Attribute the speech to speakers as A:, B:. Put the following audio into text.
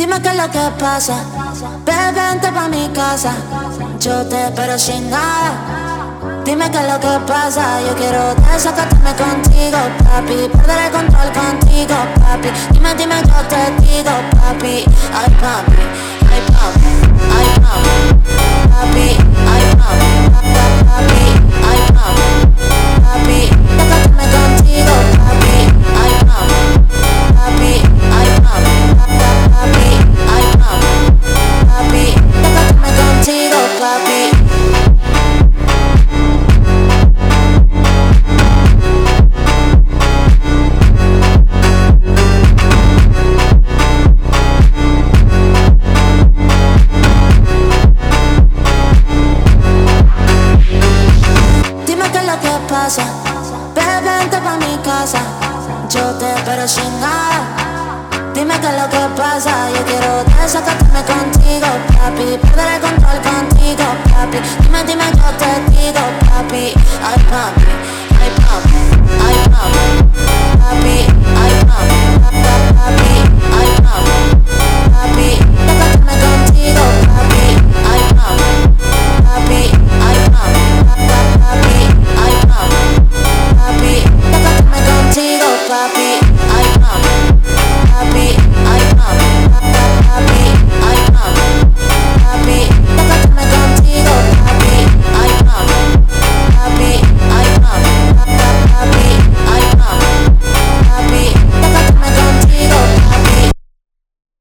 A: Dime qué es lo que pasa, bebé, vente pa' mi casa. Yo te espero sin nada. Dime qué es lo que pasa, yo quiero desacatarme contigo, papi. Perder el control contigo, papi. Dime, dime, yo te digo, papi. Ay, papi, ay, papi, ay, papi, papi, ay, papi, papi, ay, papi, papi. Desacatarme contigo, papi. Ay, papi, papi, ay, papi, papi, ay, papi, papi. Desacatarme contigo, papi. Bebé, vente pa' mi casa. Yo te espero sin nada. Dime qué es lo que pasa. Yo quiero desacatarme contigo, papi. Perder el control